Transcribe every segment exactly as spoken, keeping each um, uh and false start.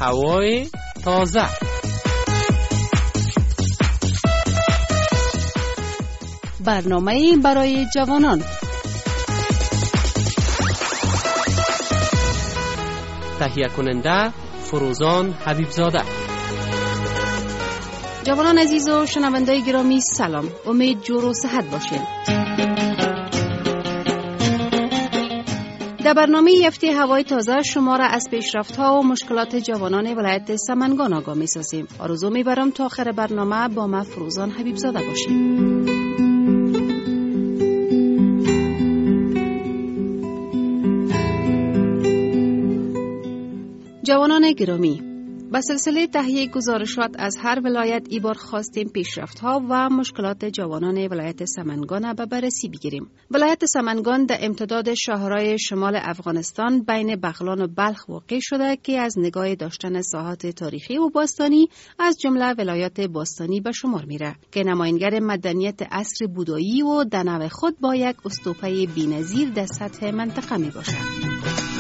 هوای تازه. برنامه برای جوانان. تهیه کننده فروزان حبیبزاده. جوانان عزیز و شنوندای گرامی سلام، امید جور و صحت باشین. در برنامه هفته هوای تازه شما را از پیشرفت‌ها و مشکلات جوانان ولایت سمنگان آگاه می‌سازیم. آرزو می‌برم تا آخر برنامه با ما فروزان حبیبزاده باشید. جوانان گرامی، به سلسله تهیه گزارشات از هر ولایت ای بار خواستیم پیشرفت‌ها و مشکلات جوانان ولایت سمنگان به بررسی بگیریم. ولایت سمنگان در امتداد شاهرای شمال افغانستان بین بغلان و بلخ واقع شده که از نگاه داشتن ساحات تاریخی و باستانی از جمله ولایات باستانی به شمار میره که نماینگر مدنیت عصر بودایی و در نوع خود با یک استوپه بی‌نظیر در سطح منطقه می باشد.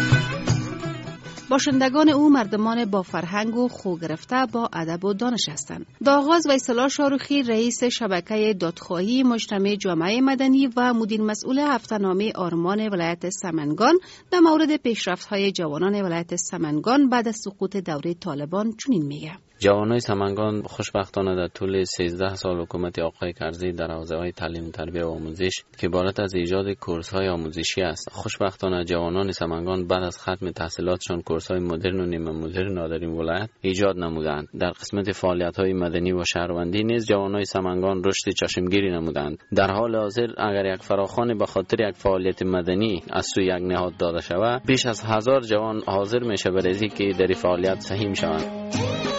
باشندگان او مردمان با فرهنگ و خو گرفته با ادب و دانش هستند. در آغاز ویسلا شاروخی رئیس شبکه دادخواهی مجتمع جامعه مدنی و مدیر مسئول هفته‌نامه آرمان ولایت سمنگان در مورد پیشرفت‌های جوانان ولایت سمنگان بعد از سقوط دوره طالبان چنین میگه: جوانای سمنگان خوشبختانه در طول سیزده سال حکومت آقای کرزی در حوزه‌های تعلیم، تربیت و آموزش که عبارت از ایجاد کورس‌های آموزشی است، خوشبختانه جوانان سمنگان بعد از ختم تحصیلاتشان کورس‌های مدرن و نیمه مدرن در این ولایت ایجاد نمودند. در قسمت فعالیت‌های مدنی و شهروندی نیز جوانای سمنگان رشد چشمگیری نمودند. در حال حاضر اگر یک فراخوان به خاطر یک فعالیت مدنی از سوی یک نهاد داده شود، بیش از هزار جوان حاضر میشه برای که در فعالیت سهیم شوند.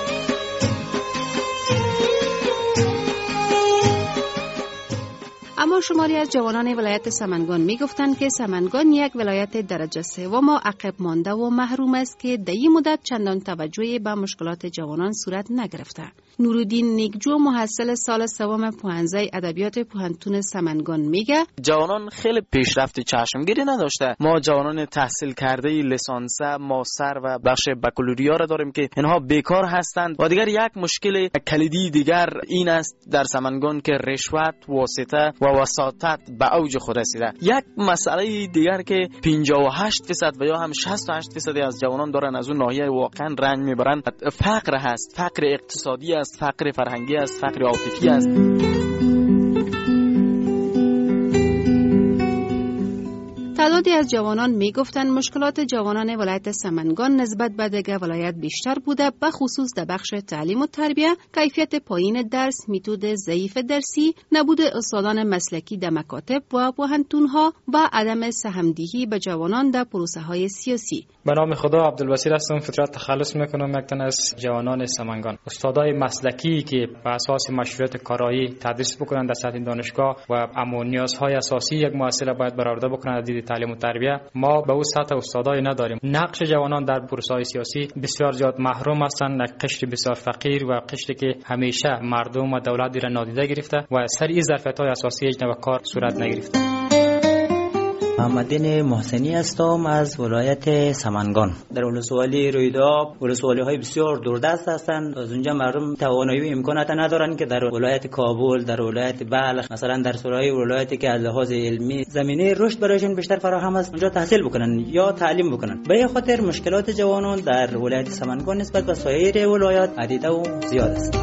اما شماری از جوانان ولایت سمنگان می گفتند که سمنگان یک ولایت درجه سوم و عقب مانده و محروم است که در این مدت چندان توجهی به مشکلات جوانان صورت نگرفته. نورالدین نیکجو محصل سال سوم پوهنځی ادبیات پوهنتون سمنگان میگه جوانان خیلی پیشرفت چشمگیری نداشته. ما جوانان تحصیل کرده لیسانسه، ماستر و بخش بکالوریا را داریم که اینها بیکار هستند. و دیگر یک مشکل کلیدی دیگر این است در سمنگان که رشوت، واسطه و وساطت به اوج خود رسیده. یک مسئله دیگر که پنجاه و هشت درصد و یا هم شصت و هشت درصد از جوانان دارن از اون ناحیه واقعا رنج میبرند، فقر هست. فقر اقتصادی است، فقر فرهنگی است، فقر عاطفی است. تعدادی از جوانان می گفتند مشکلات جوانان ولایت سمنگان نسبت به دیگر ولایت بیشتر بوده، به خصوص در بخش تعلیم و تربیت، کیفیت پایین درس، متد ضعیف درسی، نبود استادان مسلکی در مکاتب و پوهنتون‌ها و عدم سهمدهی به جوانان در پروسه‌های سیاسی. به نام خدا عبدالبصیر هستم. فطرت تخلص میکنم یک تن از جوانان سمنگان. استادای مسلکی که بر اساس مشروعیت کارایی تدریس بکنند در سطح دانشگاه و اما نیازهای اساسی یک مؤسسه باید برآورده بکنند در تعلیم و تربیت، ما به اون سطح استادای نداریم. نقش جوانان در پروسه‌های سیاسی بسیار زیاد محروم هستند. یک قشر بسیار فقیر و قشری که همیشه مردم و دولت را نادیده گرفته و سر این ظرفیت‌های اساسی هیچ نوع کار صورت نگرفته. محمدین محسنی هستم از ولایت سمنگان. در ولسوالی رویداد ولسوالی‌های بسیار دوردست هستند. از اونجا مردم توانایی و امکانات ندارند که در ولایت کابل، در ولایت بلخ، مثلا در سرای ولایتی که از لحاظ علمی زمینه رشد برایشون بیشتر فراهم است، اونجا تحصیل بکنن یا تعلیم بکنن. به این خاطر مشکلات جوانان در ولایت سمنگان نسبت به سایر ولایات عدیده و زیاد است.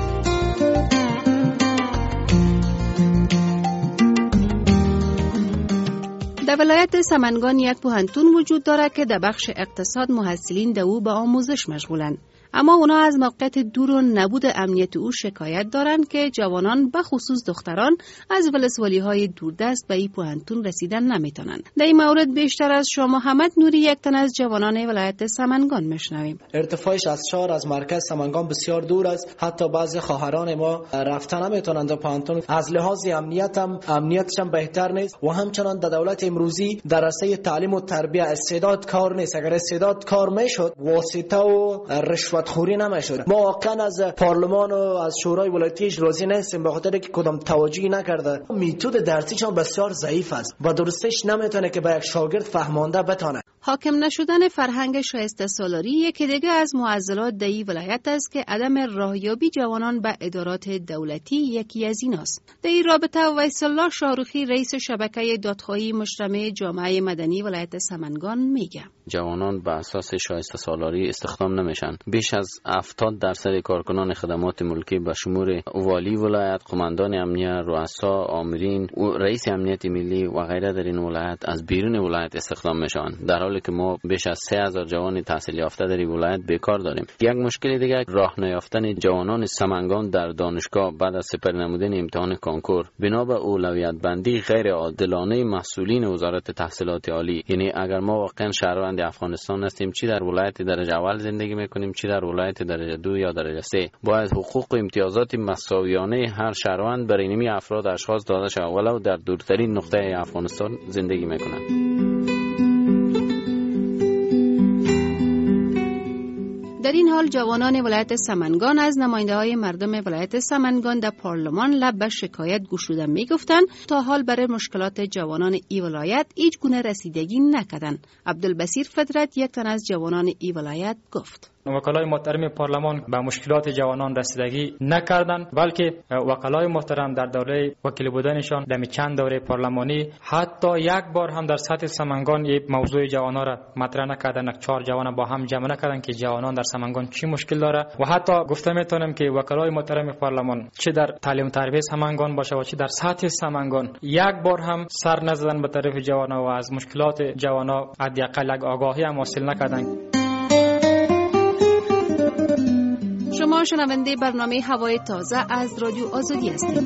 در ولایت سمنگان یک پوهنتون وجود دارد که در بخش اقتصاد محصلین در او به آموزش مشغولند. اما اونا از موقعیت دور و نبود امنیت او شکایت دارند که جوانان به خصوص دختران از ولسوالی‌های دوردست به این پوهنتون رسیدن نمیتونند. در این مورد بیشتر از شاه محمد نوری، یک تن از جوانان ولایت سمنگان، میشنویم. ارتفاعش از شهر از مرکز سمنگان بسیار دور است. حتی بعضی خواهران ما رفتن نمیتونند پوهنتون. از لحاظ امنیت هم امنیتش هم بهتر نیست و همچنان در دولت امروزی در راسته تعلیم و تربیت استعداد کار نیست. اگر استعداد کار میشد واسطه و رشوت خوری نمیشد. ما واقعا از پارلمان و از شورای ولایتی راضی نیستیم به خاطر که کدام توجهی نکرده. متد درسیش هم بسیار ضعیف است و درستش نمیتونه که به یک شاگرد فهمانده بتونه. حاکم نشدن فرهنگ شایسته سالاری یکی دیگه از معضلات در این ولایت است که عدم راهیابی جوانان به ادارات دولتی یکی از ایناست. در این رابطه ویس الله شاروخی رئیس شبکه دادخواهی مجتمع جامعه مدنی ولایت سمنگان میگه جوانان به اساس شایسته سالاری استخدام نمیشن. بیش از هفتاد درصد کارکنان خدمات ملکی به شمول والی ولایت، قماندان امنیت، رؤسا، آمرین، رئیس امنیت ملی و غیره در این ولایت از بیرون ولایت استخدام میشن، در حالی که ما بیش از سه هزار جوان تحصیل یافته در این ولایت بیکار داریم. یک مشکل دیگه راه نیافتن جوانان سمنگان در دانشگاه بعد از سپری نمودن امتحان کنکور بنا به اولویت بندی غیر عادلانه مسئولین وزارت تحصیلات عالی. یعنی اگر ما واقعا شهروند افغانستان هستیم، چی در ولایت درجه اول زندگی میکنیم، چی در ولایت درجه دو یا درجه سه، باید حقوق و امتیازات مساویانه هر شهروند برای اینمی افراد اشخاص داده شود ولو در دورترین نقطه افغانستان زندگی میکنند. در این حال جوانان ولایت سمنگان از نماینده‌های مردم ولایت سمنگان در پارلمان لب به شکایت گشوده می‌گفتند تا حال برای مشکلات جوانان این ولایت هیچ گونه رسیدگی نکردند. عبدالبصیر فطرت یک تن از جوانان این ولایت گفت: وکلای محترم پارلمان به مشکلات جوانان رسیدگی نکردند، بلکه وکلای محترم در دوره وکیل بودنشان در چند دوره پارلمانی حتی یک بار هم در سطح سمنگان یک موضوع جوانان را مطرح نکردند. چهار جوان با هم جمع نکردند که جوانان در سمنگان چی مشکل داره و حتی گفته میتونم که وکلای محترم پارلمان چه در تعلیم تربیت سمنگان باشه و چه در سطح سمنگان یک بار هم سر نزدن به طرف جوانان و از مشکلات جوانان حداقل آگاهی هم حاصل نکردند. شما شنونده برنامه هوای تازه از رادیو آزادی هستید.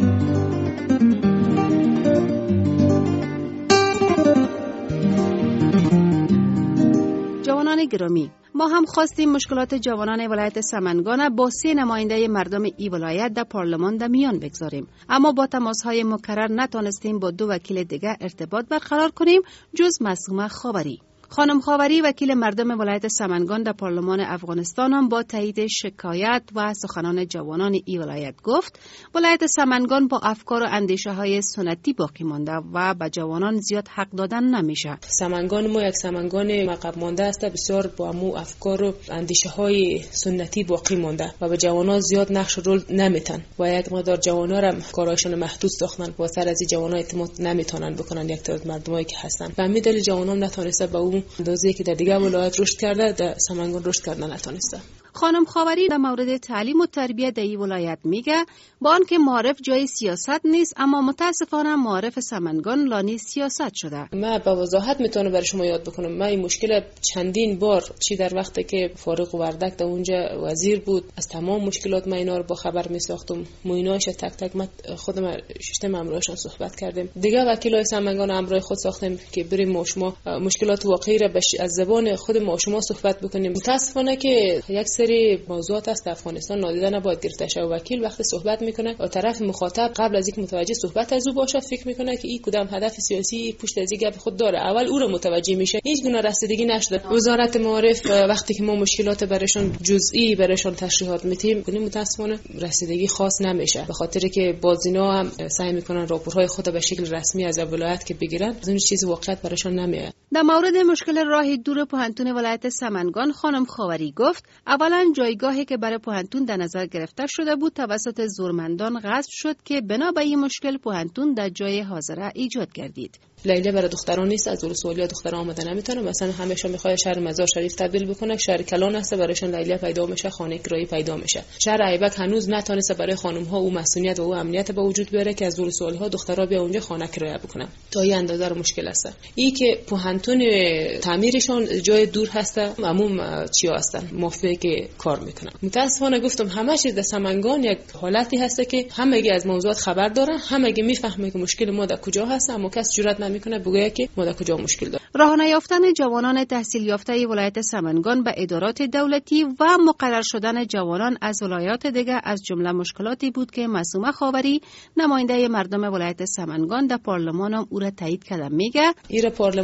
جوانان گرامی، ما هم خواستیم مشکلات جوانان ولایت سمنگان با سه نماینده مردم ای ولایت در پارلمان در میان بگذاریم، اما با تماس‌های مکرر نتونستیم با دو وکیل دیگر ارتباط برقرار کنیم جز معصومه خاوری. خانم خاوری وکیل مردم ولایت سمنگان در پارلمان افغانستان هم با تایید شکایت و سخنان جوانان این ولایت گفت ولایت سمنگان با افکار و اندیشه های سنتی باقی مانده و به جوانان زیاد حق دادن نمیشه. سمنگان ما یک سمنگان عقب مانده است، بسیار با مو افکار و اندیشه های سنتی باقی مانده و به جوانان زیاد نقش رول نمیتن و یک مقدار جوانا را کارایشان محدود ساختن و سر از این جوانا اعتماد نمیتونن بکنن یک تعداد مردمایی که هستن و همین دلیل جوانان نتونسته به اون اندازه‌ای که در دیگه ولایت رشد کرده در سمنگان رشد کردن نتونسته. خانم خاوری در مورد تعلیم و تربیت در این ولایت میگه با آنکه معارف جای سیاست نیست، اما متاسفانه معارف سمنگان لانی سیاست شده. من با وضاحت میتونم برای شما یاد بکنم. من این مشکل چندین بار چی در وقتی که فارغ وردک در اونجا وزیر بود از تمام مشکلات من اینا رو با خبر میساختم، مویناش تک تک من خودم ششتم امروزشون صحبت کردیم. دیگه وکیلای سمنگان امروز خود ساختیم که بریم ما شما مشکلات واقعی را از زبان خود ما شما صحبت بکنیم. متاسفانه که یک سری موضوعات است افغانستان نادیده نباید گرفته شود. وکیل وقتی صحبت میکنه و طرف مخاطب قبل از اینکه متوجه صحبت از او باشه فکر میکنه که این کدام هدف سیاسی پشت از این گپ خود داره، اول او رو متوجه میشه. هیچ گونه رسیدگی نشده. وزارت معارف وقتی که ما مشکلات برایشان جزئی برایشان تشریحات میتیم کنیم متاسفانه رسیدگی خاص نمیشه، به خاطر که بازینا هم سعی میکنن راپورهای خود به شکل رسمی از ولایت که بگیرن، از اون چیز واقعیت برایشان نمیاد. در مورد مشکل راه دور پوهنتون ولایت سمنگان خانم خاوری گفت اولا جایگاهی که برای پوهنتون در نظر گرفته شده بود توسط زورمندان غصب شد که بنا به این مشکل پوهنتون در جای حاضره ایجاد گردید. لیلی برای دختران نیست، از ولسوالی دختران آمده نمیتونه. مثلا همیشه میخواد شهر مزار شریف تبدیل بکنه، شهر کلان است برایشون لیلی پیدا میشه، خانه کرایی پیدا میشه. شهر ایبک هنوز نتونسته برای خانم ها او مسئولیت و او امنیت به وجود بیاره که از ولسوالی ها دخترها بیا اونجا خانه کرایه بکنن. تا این اندازه رو مشکل است. این که پوهنتون تعمیرشون جای دور هست، عموم چیا هستن مافیا که کار میکنن. متاسفانه گفتم همه چیز در سمنگان یک حالتی هست که همگی از موضوعات خبر دارن، همگی میفهمه که مشکل ما در کجا هست، اما کس جرئت نمیکنه بگه که ما در کجا مشکل داریم. راه نیافتن جوانان تحصیل یافته ولایت سمنگان به ادارات دولتی و مقرر شدن جوانان از ولایات دیگر از جمله مشکلاتی بود که معصومه خاوری نماینده مردم ولایت سمنگان در پارلمان هم او را تایید کرده. میگه این پارلمان ما با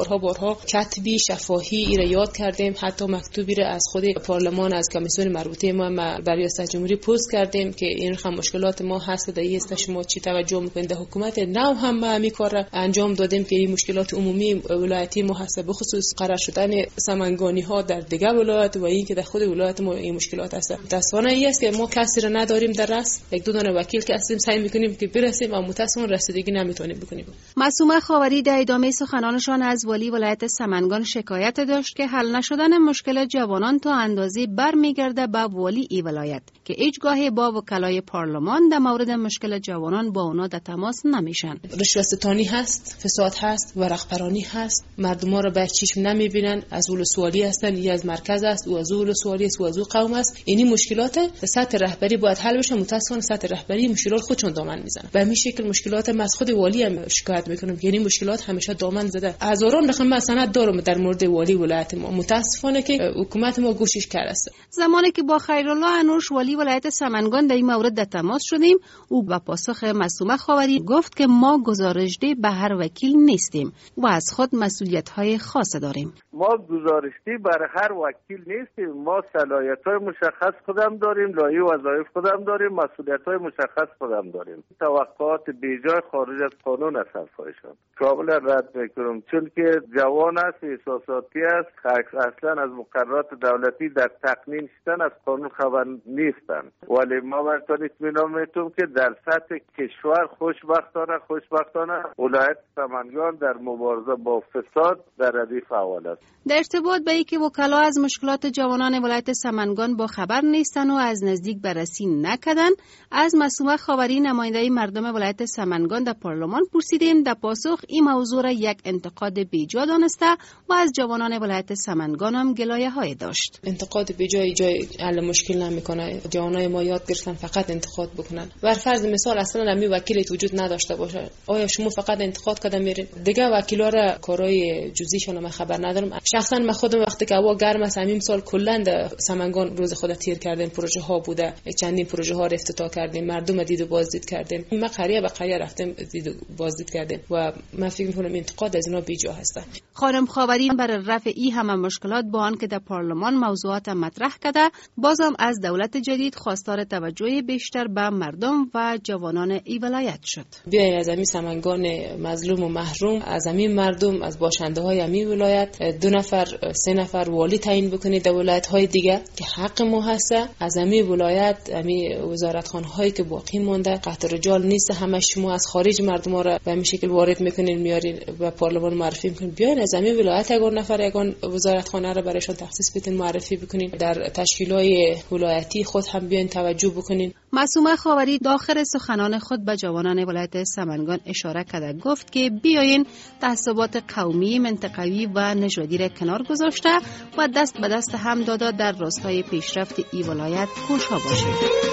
بارها بارها کتبی شفاهی ایره یاد کردیم، حتی مکتوبی را از خود پارلمان از کمیسیون مربوطه ما برای ریاست جمهوری پست کردیم که این رقم مشکلات ما هست و در است شما چی توجه میکنید. در حکومت نو هم ما همین کار را انجام دادیم که این مشکلات عمومی ولایتی ما هست، به خصوص قرار شدن سمنگانی ها در دیگه ولایت و این که در خود ولایت ما این مشکلات هست. متاسفانه این است که ما کسی را نداریم در رأس، یک دو دانه وکیل که هستیم سعی میکنیم که برسیم و متاسفانه رسیدگی نمیتونیم بکنیم. معصومه خاوری در ادامه سخنانشان از والی ولایت سمنگان شکایت داشت که حل نشدن مشکل جوانان تا اندازه برمیگرده به والی ای ولایت که هیچگاه با وکلای پارلمان در مورد مشکل جوانان با اونا در تماس نمیشن. رشوه ستانی هست، فساد هست، ورقپرانی هست، مردم ها رو به چشم نمیبینن، از اول سوالی هستن، یا از مرکز است و از اول سوالی است و از اون قوم است. اینی مشکلات سطح رهبری باید حل بشه. متاسفانه سطح رهبری مشکلات خودشون دامن میزنن. به همین شکل مشکلات ما از خود والی هم شکایت میکنم، یعنی مشکلات همیشه دامن زده. هزاران رقم من سند دارم در مورد والی ولایت ما، متاسفانه که حکومت ما گوشش کرده است. زمانی که با خیرالله انوش والی ولایت سمنگان در این مورد در تماس شدیم، او با پاسخ معصومه خاوری گفت که ما گزارشده به هر وکیل نیستیم و از خود مسئولیت‌های خاص داریم. ما گزارشده برای هر وکیل نیستیم، ما صلاحیت‌های مشخص خودم داریم، لایحه وظایف خودم داریم، مسئولیت‌های مشخص خودم داریم. توقعات بیجای خارج از قانون است حرفایشان کاملا رد میکنم، چون که جوان است، احساساتی است، اصلا از مقررات دولتی در تقنین شدن از قانون خبر نیستن. ولی ما براتون اطمینان میتونم که در سطح کشور خوشبختانه خوشبختانه ولایت سمنگان در مبارزه با فساد در ردیف اول است. در ارتباط به اینکه وکلا از مشکلات جوانان ولایت سمنگان با خبر نیستن و از نزدیک بررسی نکردن، از معصومه خاوری نماینده مردم ولایت سمنگان در پارلمان پرسیدیم. در پاسخ این موضوع را یک انتقاد بیجا دانسته و از جوانان ولایت سمنگان هم گلایه‌های داشت. انتقاد بیجای جای حل مشکل نمیکنه. جوانای ما یاد گرفتن فقط انتقاد بکنن. بر فرض مثال اصلا نمی وکیلی وجود نداشته باشه، آیا شما فقط انتقاد کردن میرین؟ دیگه وکیلا را کارهای جزئیشون من خبر ندارم. شخصا من خودم وقتی که هوا گرم است همین سال کلا در سمنگان روز خود تیر کردیم، پروژه ها بوده، چندین پروژه ها را افتتاح کردیم، مردم دید و بازدید کردیم، ما قریه به قریه رفتیم دید و بازدید کردیم و من فکر می‌کنم انتقاد از اینا بیجا هست. خانم خاوری برای رفع این همه مشکلات با آن که در پارلمان موضوعات مطرح کرده، بازم از دولت جدید خواستار توجه بیشتر به مردم و جوانان ای ولایت شد. بیاین از همین سمنگان مظلوم و محروم، از همین مردم، از باشنده های همین ولایت دو نفر سه نفر والی تعیین بکنید در ولایت های دیگه که حق ما هست. از همین ولایت همین وزارتخانه هایی که باقی مونده قطع رجال نیست، همه شما از خارج مردم را به همین شکل وارد میکنین میارین و پارلمان معرفی میکنین. بیاین از همین ولایت اگر نفر یگان وزارتخانه را برایشان تخصیص بدین معرفی بکنین، در تشکیلات ولایتی خود هم بیاین توجه بکنین. معصومه خاوری داخل سخنان خود به جوانان ولایت سمنگان اشاره کرده، گفت که بیاین تعصبات قومی، منطقوی و نژادی را کنار گذاشته و دست به دست هم داده در راستای پیشرفت ای ولایت کوشا باشید.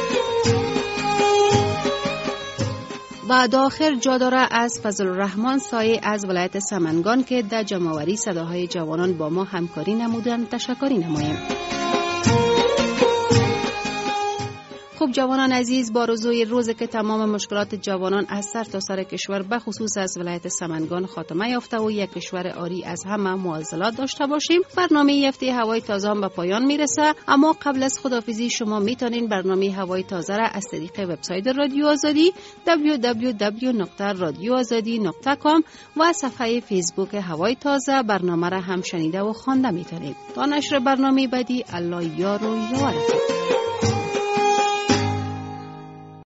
بعد آخر جا داره از فضل الرحمن سایه از ولایت سمنگان که در جمع‌آوری صداهای جوانان با ما همکاری نمودند تشکری نماییم. خب جوانان عزیز، با روزوی روز که تمام مشکلات جوانان از سر تا سر کشور به خصوص از ولایت سمنگان خاتمه یافته و یک کشور عاری از همه معضلات داشته باشیم، برنامه هفته هوای تازه به پایان میرسه. اما قبل از خداحافظی شما میتونین برنامه هوای تازه را از طریق وبسایت رادیو آزادی دبلیو دبلیو دبلیو نقطه رادیو آزادی نقطه کام و صفحه فیسبوک هوای تازه برنامه را هم شنیده و خوانده میتونید. تا نشر برنامه بعدی، الله یار و یاورتون.